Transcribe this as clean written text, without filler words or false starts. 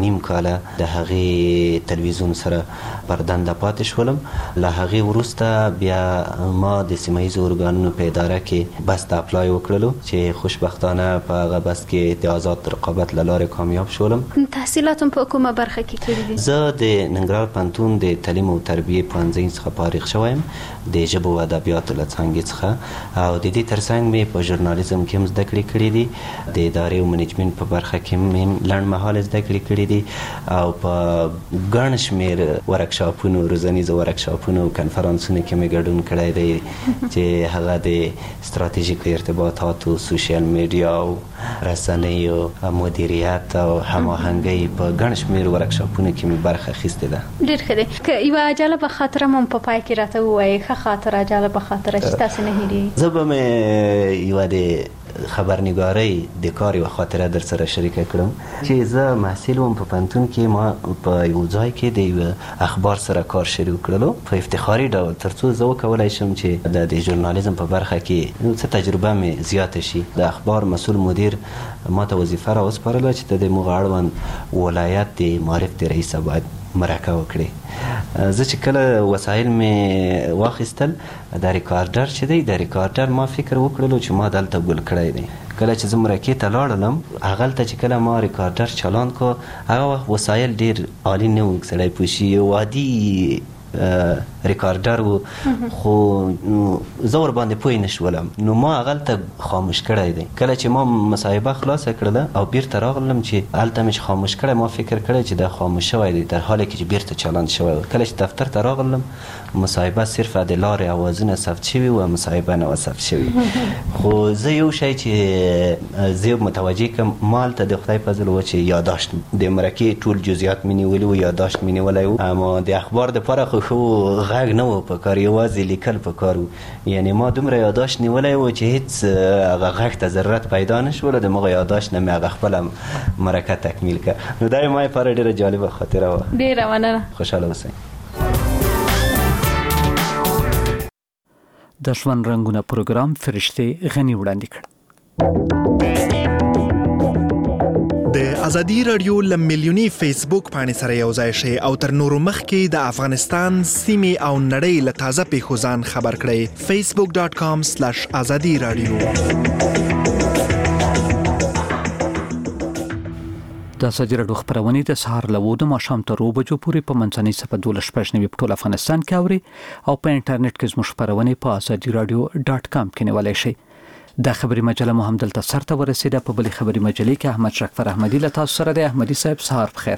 نیم کاله د هغې تلویزیون سره پر دنده پاتې شولم. له هغې وروسته بیا ما د سیمه ییزو ارګانونو په اداره کې بس ته اپلای وکړلو چې خوشبختانه په هغه بس کې د آزاد رقابت له لارې کامیاب شولم. تحصیلات هم په کومه برخه کې کړي دي؟ زه د ننګرهار پوهنتون د تعلیم او تربیې پوهنځي څخه فارغ شویم د ژبو او ادبیاتو له څانګې څخه، او د دې ترڅنګ مې په ژورنالیزم کې هم زده کړې کړې دي، د ادارې او منیجمنت په برخه کې مې لنډ مهاله زده کړې کړې دي، او په ګڼ شمېر ورکشاپونو، روزنیزو ورکشاپونو او کنفرانسونو کې مې ګډون کړی دی چې هغه د ستراتیژیکو ارتباطاتو، سوشل میډیا او رسنیو، مدیریت او هماهنګۍ په ګڼ شمېر ورکشاپونو کې مې برخه اخیستې ده. ډېر ښه دی. که یوه جالبه خاطره مو په پای کې راته ووایئ، ښه خاطره، جالبه خاطره چې تاسو نه هېرېږي. زه به مې یوه د خبرنګارۍ د کار یوه خاطره در سره شریکه کړم چې زه محصل وم په پوهنتون کې. ما په یو ځای کې د یوه اخبار سره کار شروع کړلو په افتخاري ډول، ترڅو زه وکولی شم چې د ژورنالیزم په برخه کې څه تجربه مې زیاته شي. د اخبار مسؤل مدیر ما ته وظیفه راوسپارله چې د دغه اړوند ولایت د معارف د رئیس باید مرکه وکړي. زه چې کله وسایل مې واخیستل، د ریکارډر چې دی، د ریکارډر ما فکر وکړلو چې ما دلته ګل کړی دی. کله چې زه مرکې ته لاړلم، هغلته چې کله ما ریکارډر چالان کو، هغه وخت وسایل ډېر عالي نه وو، سړی پوه شي، یو عادي ریکارډر و، خو زه ور باندې پوه نه شولم. نو ما هغلته خاموش کړی دی. کله چې ما مصاحبه خلاصه کړله او بیرته راغلم چې هلته مې چې خاموش کړی، ما فکر کړی چې دا خاموش شوی دی، در حالی کې چې بیرته چالان شوی و. کله چې دفتر ته راغلم، مصاحبه صرف د لارې اوازونه ثبت شوي و، مصاحبه نه وه ثبت شوي. خو زه یو شی چې زه متوجه کړم، ما هلته د خدای فضل و چې یاداشت د مرکې ټول جزئیات مې نیولي و، یاداشت مې نیولی و، اما د اخبار دپاره خو غږ نه و په کار، یوازې لیکل په کار و. یعنې ما دومره یاداشت نیولی و چې هېڅ هغه غږ ته ضرورت پیدا نه شوله. د مغه یاداشت نه مې هغه خپله مرکه تکمیل کړه. نو دا یې ما لپاره ډېره جالبه خاطره وه. ډېره مننه. خوشحاله اوسئ. د ژوند رنګونه پروګرام فرشتې غني وړاندې کړ. د ازادي رادیو لمیلیونی فیسبوک باندې سره یو ځای شئ او تر نورو مخکې د افغانستان سیمې او نړۍ له تازه پیښو ځان خبر کړئ. facebook.com/azadi radio. د ازادي راډیو خپرونې د سهار له 9 د ماښام تر 2 بجو پورې په منځنۍ صفحه 12 په ټول افغانستان کې اوري، او په انټرنیټ کې زموږ خپرونې په azadiaradio.com کې نیولی شئ. دا خبري مجله مو هم دلته سرته ورسېده. په بلې خبري مجلې کې احمد شکفر احمدي له تاسو سره دی. احمدي صاحب، سهار بخیر.